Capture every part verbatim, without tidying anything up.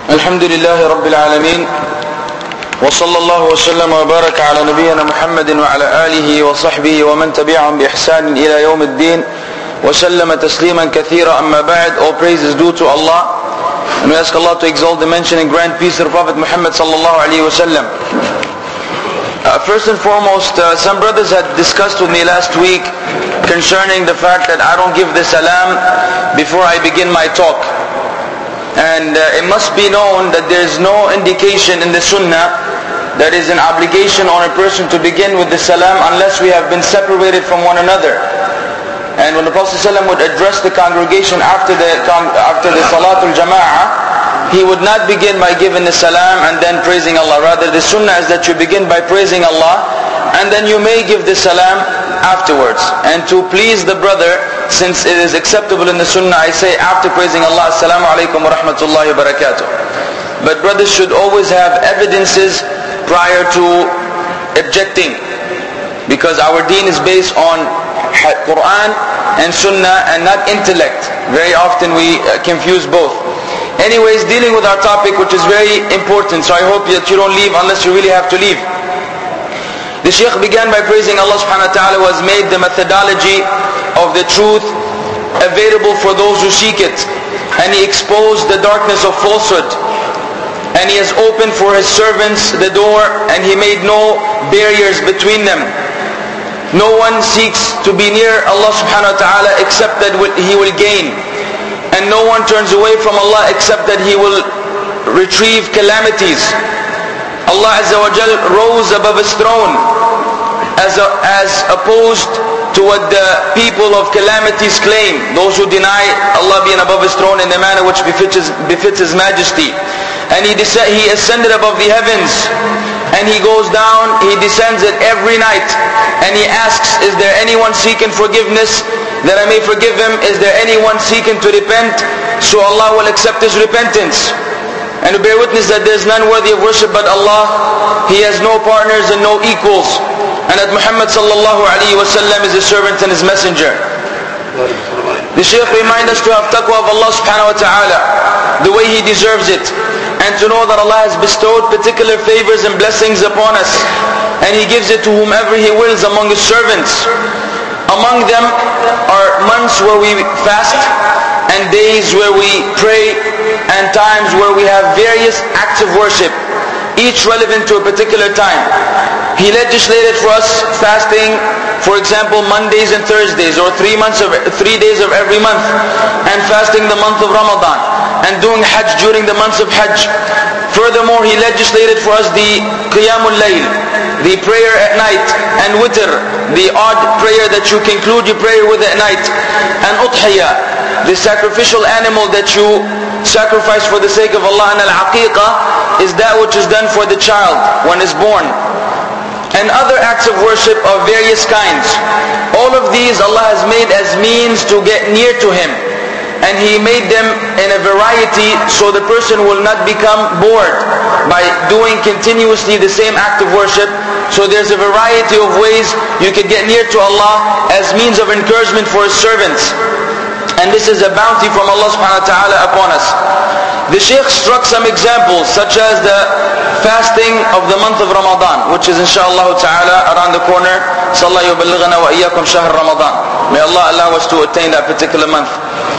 الحمد لله رب العالمين وصلى الله وسلم وبارك على نبينا محمد وعلى آله وصحبه ومن تبعهم بإحسان إلى يوم الدين وسلم تسليما كثيرا. أما بعد, all praise is due to Allah, and we ask Allah to exalt the mention and grant peace to the Prophet Muhammad sallallahu alaihi wasallam. Uh, first and foremost, uh, some brothers had discussed with me last week concerning the fact that I don't give the salam before I begin my talk. And uh, it must be known that there is no indication in the sunnah that is an obligation on a person to begin with the salam unless we have been separated from one another. And when the Prophet ﷺ would address the congregation after the after the Salatul Jama'ah, he would not begin by giving the salam and then praising Allah. Rather, the sunnah is that you begin by praising Allah and then you may give the salam afterwards. And to please the brother, since it is acceptable in the sunnah, I say after praising Allah, Assalamu alaikum wa rahmatullahi wa barakatuh. But brothers should always have evidences prior to objecting, because our deen is based on Quran and sunnah and not intellect. Very often we confuse both. Anyways, dealing with our topic, which is very important, so I hope that you don't leave unless you really have to leave. The Shaykh began by praising Allah subhanahu wa ta'ala, who has made the methodology of the truth available for those who seek it, and He exposed the darkness of falsehood, and He has opened for His servants the door, and He made no barriers between them. No one seeks to be near Allah subhanahu wa ta'ala except that he will gain, and no one turns away from Allah except that he will retrieve calamities. Allah Azza wa Jal rose above His throne as, a, as opposed to what the people of calamities claim, those who deny Allah being above His throne in the manner which befits His, befits His majesty. And he, he ascended above the heavens, and He goes down, He descends it every night, and He asks, is there anyone seeking forgiveness that I may forgive him? Is there anyone seeking to repent? So Allah will accept his repentance. And to bear witness that there is none worthy of worship but Allah. He has no partners and no equals. And that Muhammad sallallahu alaihi wasallam is His servant and His messenger. The Shaykh reminds us to have taqwa of Allah subhanahu wa ta'ala the way He deserves it, and to know that Allah has bestowed particular favors and blessings upon us, and He gives it to whomever He wills among His servants. Among them are months where we fast, and days where we pray, and times where we have various acts of worship, each relevant to a particular time. He legislated for us fasting, for example, Mondays and Thursdays, or three months of three days of every month, and fasting the month of Ramadan, and doing Hajj during the months of Hajj. Furthermore, He legislated for us the Qiyamul Layl, the prayer at night, and Witr, the odd prayer that you conclude your prayer with at night, and Udhiyah, the sacrificial animal that you sacrifice for the sake of Allah, and Al-Aqiqah is that which is done for the child when it's born, and other acts of worship of various kinds. All of these Allah has made as means to get near to Him, and He made them in a variety so the person will not become bored by doing continuously the same act of worship. So there's a variety of ways you can get near to Allah as means of encouragement for His servants, and this is a bounty from Allah subhanahu wa ta'ala upon us. The Shaykh struck some examples, such as the fasting of the month of Ramadan, which is inshaAllah ta'ala around the corner. Sallallahu yuballighana wa iyyakum shahr Ramadan. May Allah allow us to attain that particular month.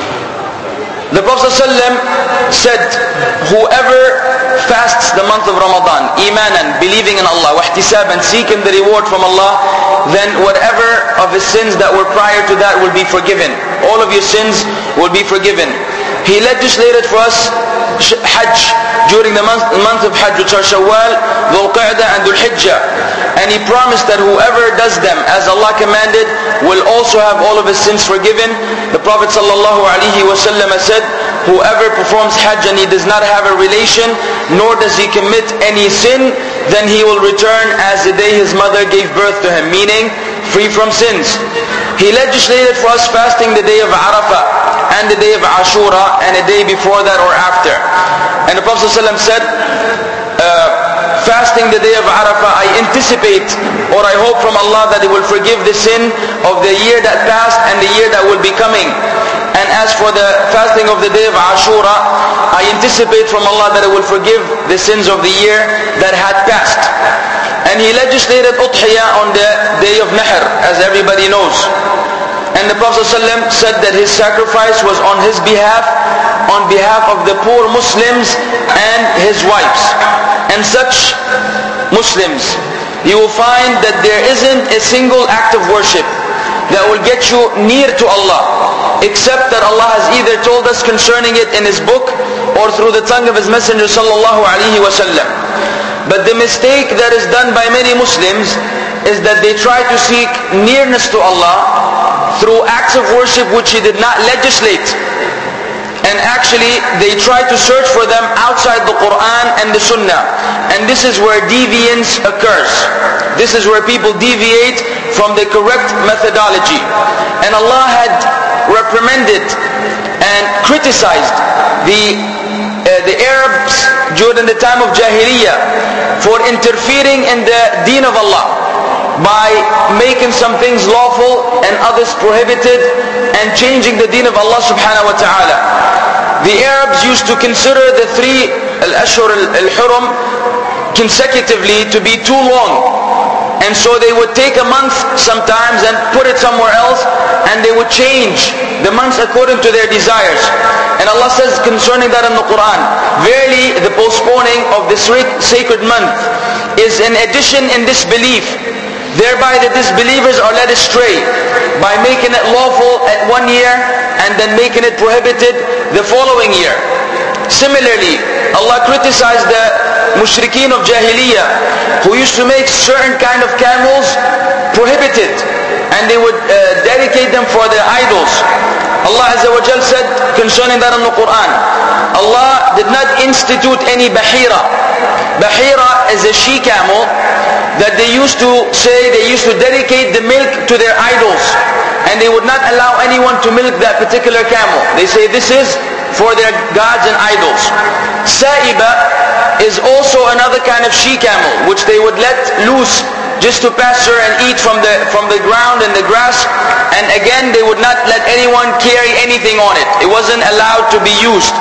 The Prophet ﷺ said, whoever fasts the month of Ramadan, imanan, believing in Allah, wahtisaban, seeking the reward from Allah, then whatever of his sins that were prior to that will be forgiven. All of your sins will be forgiven. He legislated for us Hajj during the month, month of Hajj, which are Shawwal, Dhul Qa'dah and Dhul Hijjah. And He promised that whoever does them as Allah commanded will also have all of his sins forgiven. The Prophet sallallahu alaihi wasallam said, whoever performs Hajj and he does not have a relation, nor does he commit any sin, then he will return as the day his mother gave birth to him, meaning free from sins. He legislated for us fasting the day of Arafah and the day of Ashura and a day before that or after. And the Prophet ﷺ said, uh, fasting the day of Arafah, I anticipate or I hope from Allah that He will forgive the sin of the year that passed and the year that will be coming. And as for the fasting of the day of Ashura, I anticipate from Allah that it will forgive the sins of the year that had passed. And he legislated Udhiyah on the day of Nahr, as everybody knows. And the Prophet ﷺ said that his sacrifice was on his behalf, on behalf of the poor Muslims and his wives. And such Muslims, you will find that there isn't a single act of worship that will get you near to Allah, except that Allah has either told us concerning it in His book or through the tongue of His Messenger sallallahu alaihi wasallam. But the mistake that is done by many Muslims is that they try to seek nearness to Allah through acts of worship which He did not legislate. And actually they try to search for them outside the Quran and the Sunnah. And this is where deviance occurs. This is where people deviate from the correct methodology. And Allah had reprimanded and criticized the, uh, the Arabs during the time of Jahiliyyah for interfering in the deen of Allah by making some things lawful and others prohibited and changing the deen of Allah subhanahu wa ta'ala. The Arabs used to consider the three al-ashhur al-hurum consecutively to be too long. And so they would take a month sometimes and put it somewhere else, and they would change the months according to their desires. And Allah says concerning that in the Quran, verily the postponing of this sacred month is an addition in disbelief. Thereby the disbelievers are led astray by making it lawful at one year and then making it prohibited the following year. Similarly, Allah criticized the mushrikeen of Jahiliyyah who used to make certain kind of camels prohibited, and they would uh, dedicate them for their idols. Allah Azza wa Jal said concerning that in the Quran, Allah did not institute any bahira. Bahira is a she camel that they used to say they used to dedicate the milk to their idols, and they would not allow anyone to milk that particular camel. They say this is for their gods and idols. Sa'iba is also another kind of she camel which they would let loose just to pasture and eat from the from the ground and the grass, and again they would not let anyone carry anything on it. It wasn't allowed to be used.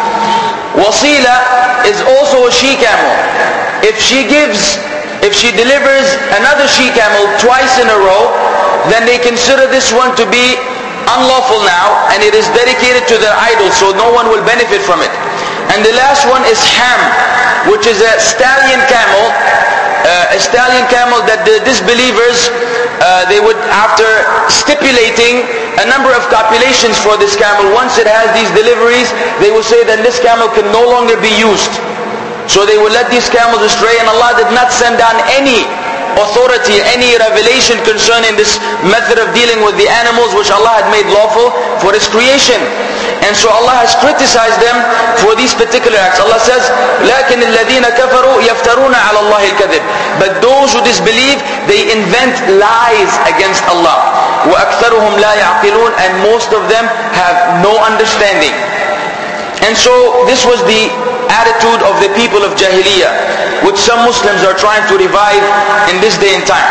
Wasila is also a she camel. If she gives If she delivers another she camel twice in a row, then they consider this one to be unlawful now, and it is dedicated to their idol, so no one will benefit from it. And the last one is ham, which is a stallion camel, uh, a stallion camel that the disbelievers, uh, they would, after stipulating a number of copulations for this camel, once it has these deliveries, they will say that this camel can no longer be used. So they will let these camels astray, and Allah did not send down any authority, any revelation concerning this method of dealing with the animals which Allah had made lawful for His creation. And so Allah has criticized them for these particular acts. Allah says, لَكِنِ الَّذِينَ كَفَرُوا يَفْتَرُونَ عَلَى اللَّهِ الْكَذِبِ. But those who disbelieve, they invent lies against Allah. وَأَكْثَرُهُمْ لَا يَعْقِلُونَ. And most of them have no understanding. And so this was the attitude of the people of Jahiliyyah, which some Muslims are trying to revive in this day and time.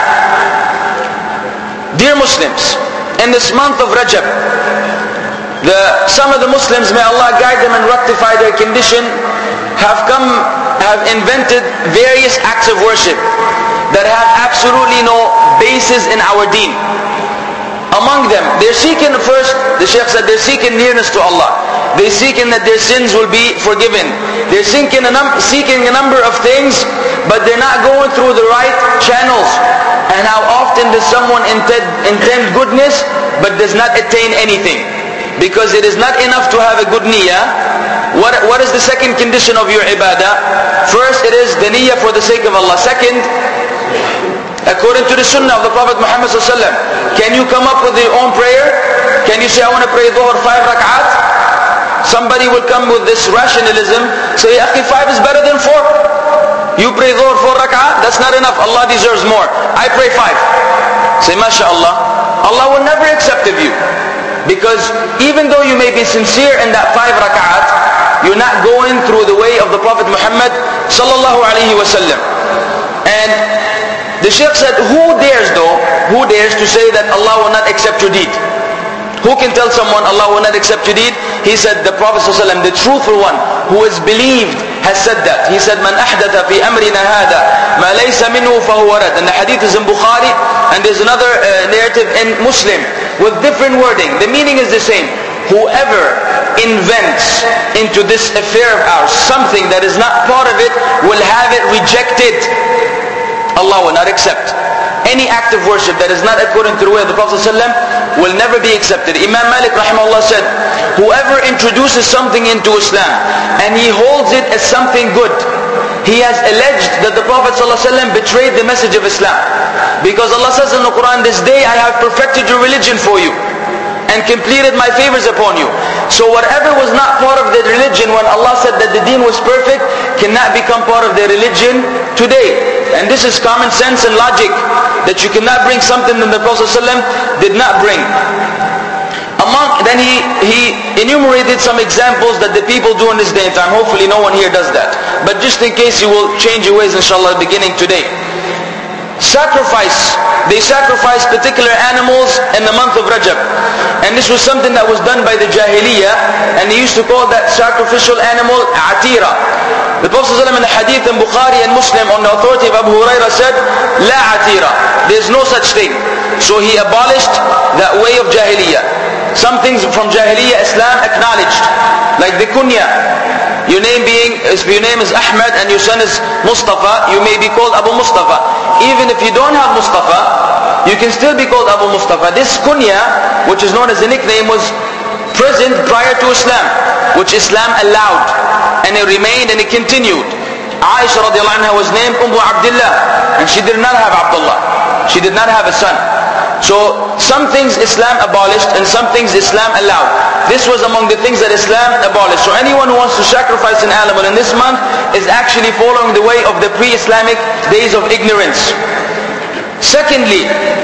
Dear Muslims, in this month of Rajab, the, some of the Muslims, may Allah guide them and rectify their condition, have come, have invented various acts of worship that have absolutely no basis in our deen. Among them, they're seeking first, the Shaykh said, they're seeking nearness to Allah. They're seeking that their sins will be forgiven. They're seeking a, num seeking a number of things, but they're not going through the right channels. And how often does someone intend, intend goodness, but does not attain anything? Because it is not enough to have a good niyyah. What, what is the second condition of your ibadah? First, it is the niyyah for the sake of Allah. Second, according to the sunnah of the Prophet Muhammad sallallahu alaihi wasallam, can you come up with your own prayer? Can you say, I want to pray dhuhr five rak'at? Somebody will come with this rationalism, say, Akhi, five is better than four. You pray dhuhr four rak'at, that's not enough. Allah deserves more. I pray five. Say, MashaAllah. Allah will never accept of you. Because even though you may be sincere in that five rak'at, you're not going through the way of the Prophet Muhammad sallallahu alaihi wasallam. And the Shaykh said, who dares though, who dares to say that Allah will not accept your deed? Who can tell someone Allah will not accept your deed? He said, the Prophet ﷺ, the truthful one, who is believed, has said that. He said, Man ahdatha fi amrina hada, ma laysa minhu fahuwa rad. And the hadith is in Bukhari, and there's another uh, narrative in Muslim, with different wording. The meaning is the same. Whoever invents into this affair of ours something that is not part of it, will have it rejected. Allah will not accept. Any act of worship that is not according to the way of the Prophet ﷺ will never be accepted. Imam Malik rahimahullah said, whoever introduces something into Islam and he holds it as something good, he has alleged that the Prophet ﷺ betrayed the message of Islam. Because Allah says in the Quran, this day I have perfected your religion for you and completed my favors upon you. So whatever was not part of their religion when Allah said that the deen was perfect, cannot become part of their religion today. And this is common sense and logic, that you cannot bring something that the Prophet ﷺ did not bring. Among, then he, he enumerated some examples that the people do in this day and time. Hopefully no one here does that. But just in case, you will change your ways inshallah beginning today. Sacrifice. They sacrifice particular animals in the month of Rajab. And this was something that was done by the Jahiliyyah, and they used to call that sacrificial animal Atira. The Prophet ﷺ in the hadith in Bukhari and Muslim on the authority of Abu Hurairah said, La Atira. There's no such thing. So he abolished that way of Jahiliyyah. Some things from Jahiliyyah Islam acknowledged, like the kunya. Your name being, if your name is Ahmad and your son is Mustafa, you may be called Abu Mustafa. Even if you don't have Mustafa, you can still be called Abu Mustafa. This kunya, which is known as the nickname, was present prior to Islam, which Islam allowed. And it remained and it continued. Aisha radiallahu anha was named Ummu Abdullah, and she did not have Abdullah. She did not have a son. So some things Islam abolished and some things Islam allowed. This was among the things that Islam abolished. So anyone who wants to sacrifice an animal in this month is actually following the way of the pre-Islamic days of ignorance. Secondly,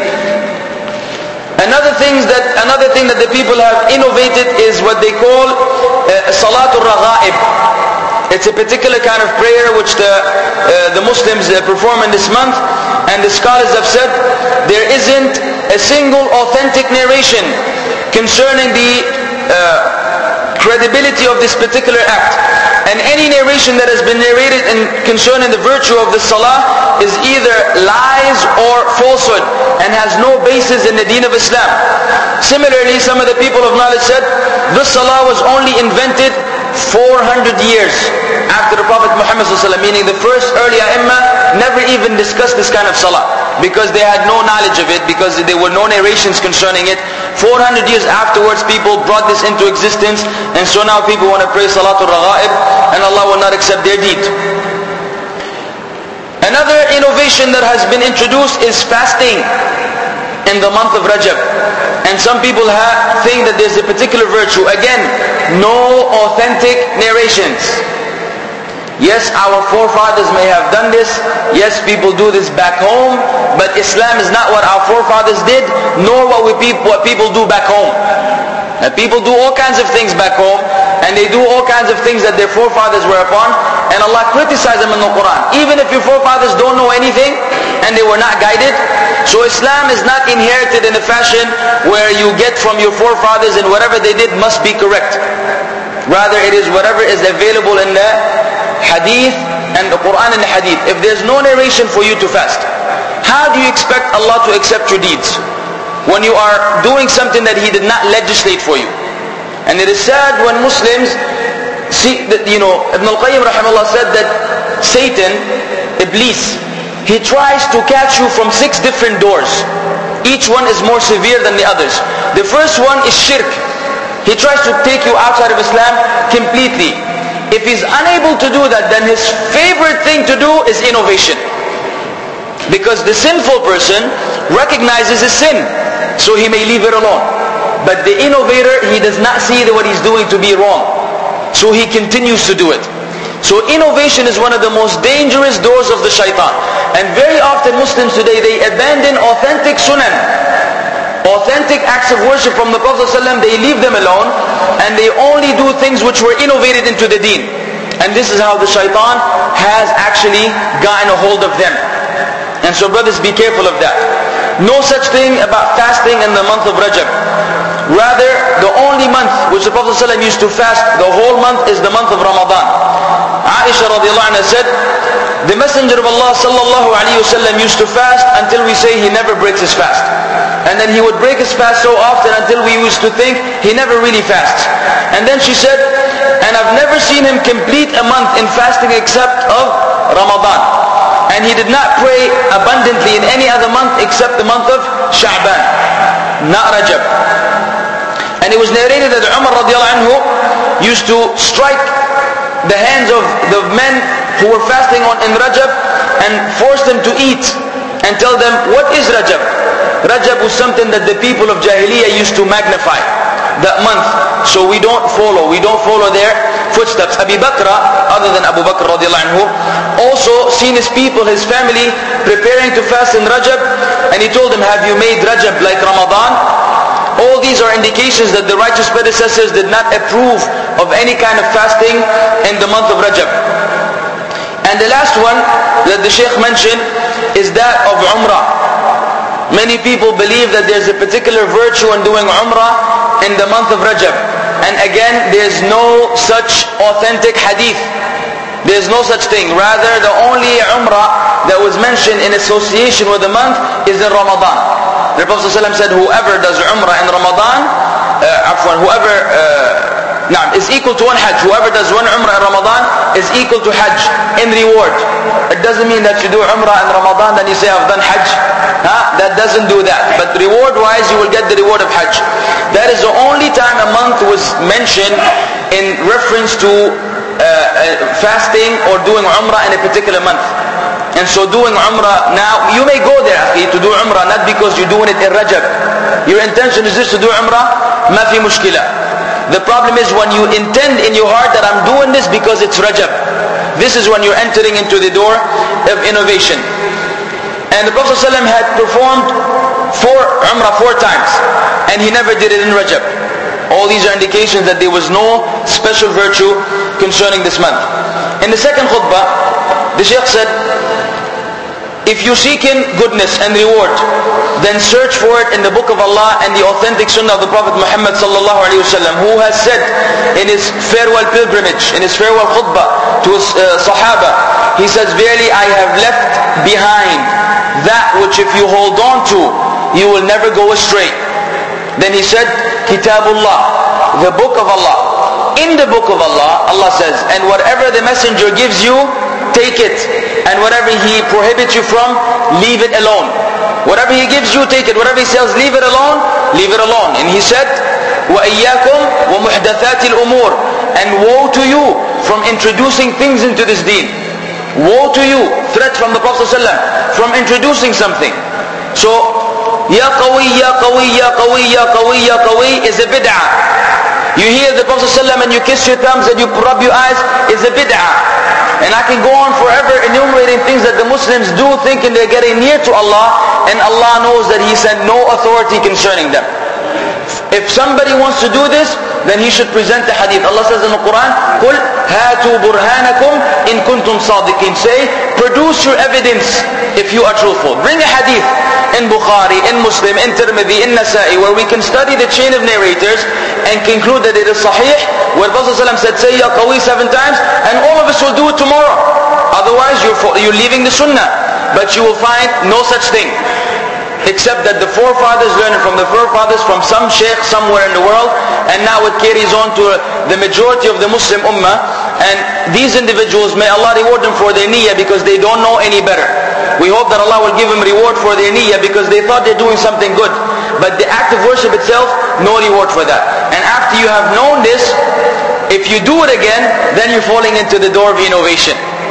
another things that another thing that the people have innovated is what they call uh, Salatul Raghaib. It's a particular kind of prayer which the uh, the Muslims uh, perform in this month, and the scholars have said there isn't a single authentic narration concerning the uh, credibility of this particular act. And any narration that has been narrated in concerning the virtue of the salah is either lies or falsehood and has no basis in the deen of Islam. Similarly, some of the people of knowledge said this salah was only invented four hundred years after the Prophet Muhammad sallallahu alaihi wasallam, meaning the first early ai-imma never even discussed this kind of salah because they had no knowledge of it, because there were no narrations concerning it. four hundred years afterwards, people brought this into existence, and so now people want to pray Salatul Raghaib, and Allah will not accept their deed. Another innovation that has been introduced is fasting in the month of Rajab. And some people have, think that there's a particular virtue. Again, no authentic narrations. Yes, our forefathers may have done this. Yes, people do this back home. But Islam is not what our forefathers did, nor what, we people, what people do back home. And people do all kinds of things back home, and they do all kinds of things that their forefathers were upon, and Allah criticized them in the Quran. Even if your forefathers don't know anything, and they were not guided. So Islam is not inherited in a fashion where you get from your forefathers and whatever they did must be correct. Rather, it is whatever is available in the hadith and the Quran and the hadith. If there's no narration for you to fast, how do you expect Allah to accept your deeds when you are doing something that He did not legislate for you? And it is sad when Muslims see that, you know, Ibn al-Qayyim rahimahullah said that Satan, Iblis, he tries to catch you from six different doors. Each one is more severe than the others. The first one is shirk. He tries to take you outside of Islam completely. If he's unable to do that, then his favorite thing to do is innovation. Because the sinful person recognizes his sin, so he may leave it alone. But the innovator, he does not see that what he's doing to be wrong, so he continues to do it. So innovation is one of the most dangerous doors of the shaitan. And very often Muslims today, they abandon authentic sunan, authentic acts of worship from the Prophet ﷺ. They leave them alone, and they only do things which were innovated into the deen. And this is how the shaitan has actually gotten a hold of them. And so brothers, be careful of that. No such thing about fasting in the month of Rajab. Rather, the only month which the Prophet ﷺ used to fast the whole month is the month of Ramadan. Aisha radiallahu anha said, the Messenger of Allah sallallahu alayhi wasallam used to fast until we say he never breaks his fast. And then he would break his fast so often until we used to think he never really fasts. And then she said, and I've never seen him complete a month in fasting except of Ramadan. And he did not pray abundantly in any other month except the month of Sha'ban, not Rajab. And it was narrated that Umar radiallahu anhu used to strike the hands of the men who were fasting on in Rajab and force them to eat and tell them, what is Rajab? Rajab was something that the people of Jahiliyyah used to magnify, that month. So we don't follow, we don't follow their footsteps. Abu Bakr, other than Abu Bakr radiallahu anhu, also seen his people, his family preparing to fast in Rajab, and he told them, have you made Rajab like Ramadan? All these are indications that the righteous predecessors did not approve of any kind of fasting in the month of Rajab. And the last one that the Shaykh mentioned is that of Umrah. Many people believe that there's a particular virtue in doing Umrah in the month of Rajab. And again, there's no such authentic hadith. There's no such thing. Rather, the only Umrah that was mentioned in association with the month is in Ramadan. The Prophet ﷺ said, whoever does Umrah in Ramadan, uh, afwan, whoever uh, nah, is equal to one Hajj. Whoever does one Umrah in Ramadan is equal to Hajj in reward. It doesn't mean that you do Umrah in Ramadan, then you say, I've done Hajj. Huh? That doesn't do that. But reward-wise, you will get the reward of Hajj. That is the only time a month was mentioned in reference to uh, uh, fasting or doing Umrah in a particular month. And so doing Umrah now, you may go there akhi, to do Umrah, not because you're doing it in Rajab. Your intention is just to do Umrah, ma fi mushkila. The problem is when you intend in your heart that I'm doing this because it's Rajab. This is when you're entering into the door of innovation. And the Prophet ﷺ had performed four Umrah four times, and he never did it in Rajab. All these are indications that there was no special virtue concerning this month. In the second khutbah, the Shaykh said, if you seek in goodness and reward, then search for it in the book of Allah and the authentic sunnah of the Prophet Muhammad sallallahu alaihi wasallam, who has said in his farewell pilgrimage, in his farewell khutbah to his uh, Sahaba, he says, verily I have left behind that which if you hold on to, you will never go astray. Then he said, Kitabullah, the book of Allah. In the book of Allah, Allah says, and whatever the messenger gives you, take it. And whatever he prohibits you from, leave it alone. Whatever he gives you, take it. Whatever he says, leave it alone, leave it alone. And he said, وَإِيَّاكُمْ وَمُحْدَثَاتِ الْأُمُورِ, and woe to you from introducing things into this deen. Woe to you, threat from the Prophet ﷺ, from introducing something. So, Ya qawi, Ya qawi, Ya qawi, Ya qawi, Ya qawi is a bid'ah. You hear the Prophet ﷺ and you kiss your thumbs and you rub your eyes, is a bid'ah. And I can go on forever enumerating things that the Muslims do thinking they're getting near to Allah, and Allah knows that He sent no authority concerning them. If somebody wants to do this, then he should present the hadith. Allah says in the Quran, قُلْ هَاتُوا بُرْهَانَكُمْ إِن كُنْتُمْ صَادِقِينَ. Say, produce your evidence if you are truthful. Bring a hadith in Bukhari, in Muslim, in Tirmidhi, in Nasa'i, where we can study the chain of narrators and conclude that it is sahih, where the Prophet ﷺ said, say Ya Qawi seven times, and all of us will do it tomorrow. Otherwise, you're, you're leaving the sunnah. But you will find no such thing. Except that the forefathers learned from the forefathers from some sheikh somewhere in the world, and now it carries on to the majority of the Muslim ummah. And these individuals, may Allah reward them for their niyyah, because they don't know any better. We hope that Allah will give them reward for their niyyah, because they thought they're doing something good. But the act of worship itself, no reward for that. And after you have known this, if you do it again, then you're falling into the door of innovation.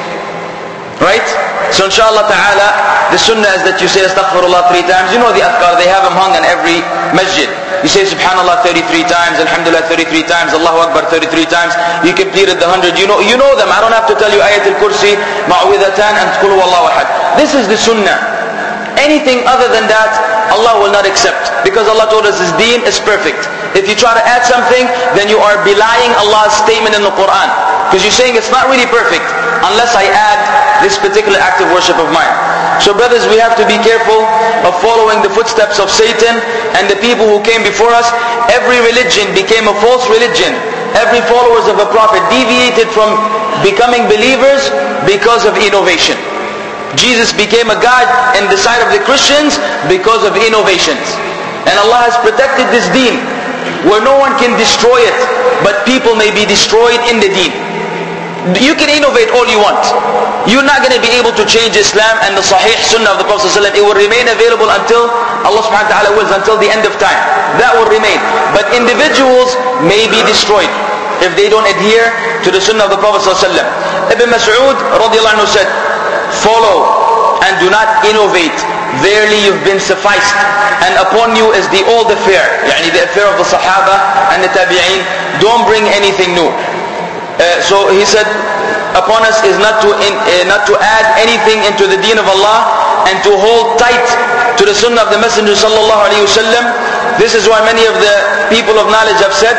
Right? So inshallah ta'ala, the sunnah is that you say astaghfirullah three times. You know the adhkar, they have them hung in every masjid. You say subhanallah thirty-three times, alhamdulillah thirty-three times, Allahu Akbar thirty-three times. You completed the hundred. You know, you know them. I don't have to tell you ayat al-kursi, ma'widhatan, and qul huwallahu ahad. This is the sunnah. Anything other than that, Allah will not accept. Because Allah told us His deen is perfect. If you try to add something, then you are belying Allah's statement in the Quran. Because you're saying it's not really perfect unless I add this particular act of worship of mine. So brothers, we have to be careful of following the footsteps of Satan and the people who came before us. Every religion became a false religion. Every followers of a prophet deviated from becoming believers because of innovation. Jesus became a God in the sight of the Christians because of innovations. And Allah has protected this deen where no one can destroy it, but people may be destroyed in the deen. You can innovate all you want. You're not going to be able to change Islam and the Sahih Sunnah of the Prophet ﷺ. It will remain available until Allah subhanahu wa ta'ala wills, until the end of time. That will remain. But individuals may be destroyed if they don't adhere to the Sunnah of the Prophet ﷺ. Ibn Mas'ud radiallahu anhu said, follow and do not innovate. Verily you've been sufficed, and upon you is the old affair, yani the affair of the Sahaba and the Tabi'een. Don't bring anything new. Uh, so he said, upon us is not to in, uh, not to add anything into the deen of Allah, and to hold tight to the Sunnah of the Messenger sallallahu alaihi wasallam. This is why many of the people of knowledge have said,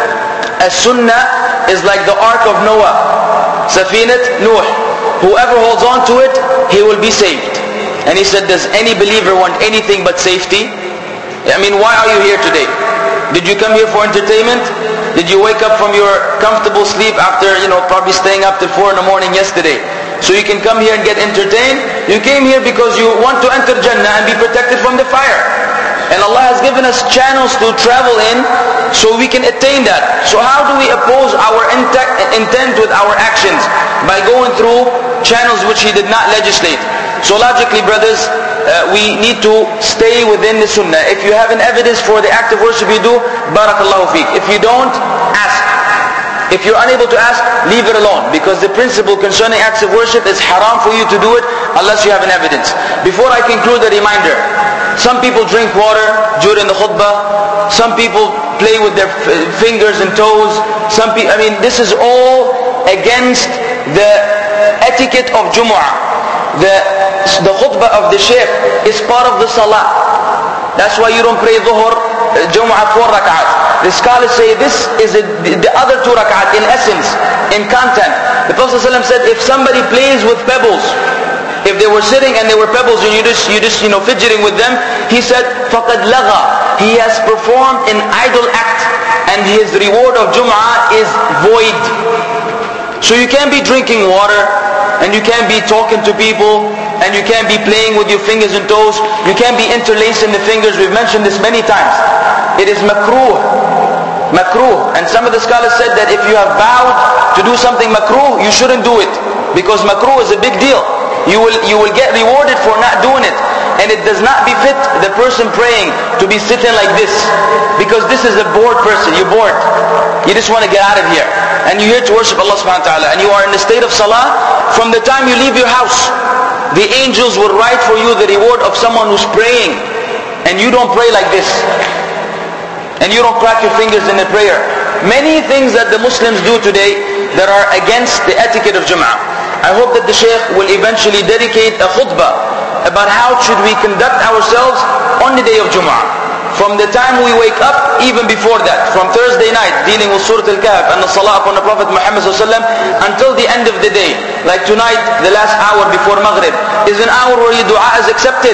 as Sunnah is like the Ark of Noah, Safinat Nuh. Whoever holds on to it, he will be saved. And he said, does any believer want anything but safety? I mean, why are you here today? Did you come here for entertainment? Did you wake up from your comfortable sleep after, you know, probably staying up till four in the morning yesterday, so you can come here and get entertained? You came here because you want to enter Jannah and be protected from the fire. And Allah has given us channels to travel in so we can attain that. So how do we oppose our intent with our actions? By going through channels which He did not legislate. So logically, brothers, uh, we need to stay within the Sunnah. If you have an evidence for the act of worship you do, barakallahu feek. If you don't, ask. If you're unable to ask, leave it alone. Because the principle concerning acts of worship is haram for you to do it unless you have an evidence. Before I conclude, a reminder. Some people drink water during the khutbah. Some people play with their fingers and toes. Some people, I mean, this is all against the etiquette of Jumu'ah. The, the khutbah of the shaykh is part of the salah. That's why you don't pray dhuhr, Jumu'ah four rak'at. The scholars say this is a, the other two rak'at in essence, in content. The Prophet ﷺ said, if somebody plays with pebbles, if they were sitting and there were pebbles and you just, you just, you know, fidgeting with them, he said, فَقَدْ لَغَى. He has performed an idle act and his reward of Jum'ah is void. So you can't be drinking water, and you can't be talking to people, and you can't be playing with your fingers and toes. You can't be interlacing the fingers. We've mentioned this many times. It is makruh. Makruh. And some of the scholars said that if you have vowed to do something makruh, you shouldn't do it. Because makruh is a big deal. You will, you will get rewarded for not doing it. And it does not befit the person praying to be sitting like this. Because this is a bored person. You're bored. You just want to get out of here. And you're here to worship Allah subhanahu wa ta'ala. And you are in the state of salah. From the time you leave your house, the angels will write for you the reward of someone who's praying. And you don't pray like this. And you don't crack your fingers in the prayer. Many things that the Muslims do today that are against the etiquette of Jum'ah. I hope that the Shaykh will eventually dedicate a khutbah about how should we conduct ourselves on the day of Jum'ah. From the time we wake up, even before that, from Thursday night, dealing with Surah Al-Kahf and the Salah upon the Prophet Muhammad sallallahu alaihi wasallam, until the end of the day. Like tonight, the last hour before Maghrib, is an hour where your dua is accepted.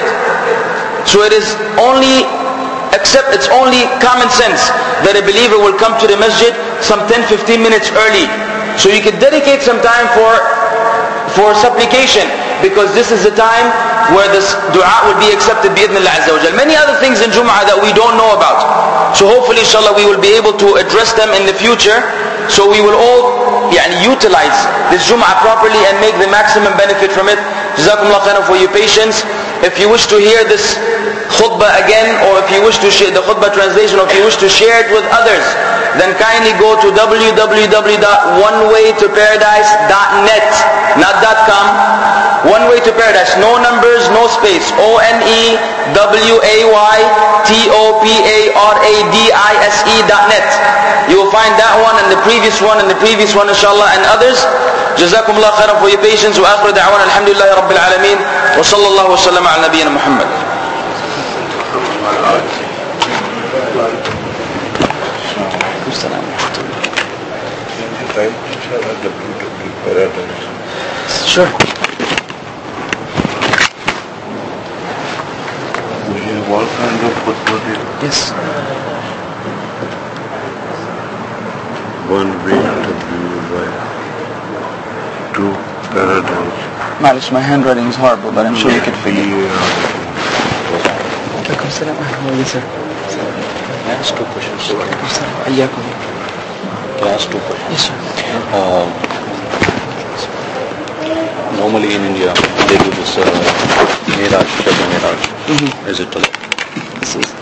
So it is only accept, it's only common sense that a believer will come to the masjid some ten to fifteen minutes early. So you can dedicate some time for, for supplication, because this is the time where this dua will be accepted bi-idhnillah azza wa jal. Many other things in Jum'ah that we don't know about. So hopefully inshallah we will be able to address them in the future. So we will all yani, utilize this Jum'ah properly and make the maximum benefit from it. Jazakumullah khairan for your patience. If you wish to hear this khutbah again, or if you wish to share the khutbah translation, or if you wish to share it with others, then kindly go to w w w dot one way to paradise dot net, not .com. One Way to Paradise, no numbers, no space. O N E W A Y T O P A R A D I S E dot net. You will find that one and the previous one and the previous one inshallah and others. Jazakumullah khairan for your patience. Wa akhiru da'wana alhamdulillahi rabbil alameen. Wa sallallahu wa sallam ala nabiyyina Muhammad. Sure. We have all kinds of football here. Yes. One way to view by two paradise. معلش, my handwriting is horrible, but I'm sure you could figure it. Alaikum salam. How are you, sir? Can I ask two questions? Ayyakum. Can I ask two questions? Yes, sir. Um, normally in India, they do this uh, Miraj, Shab Miraj. Mm-hmm. Is it allowed? This is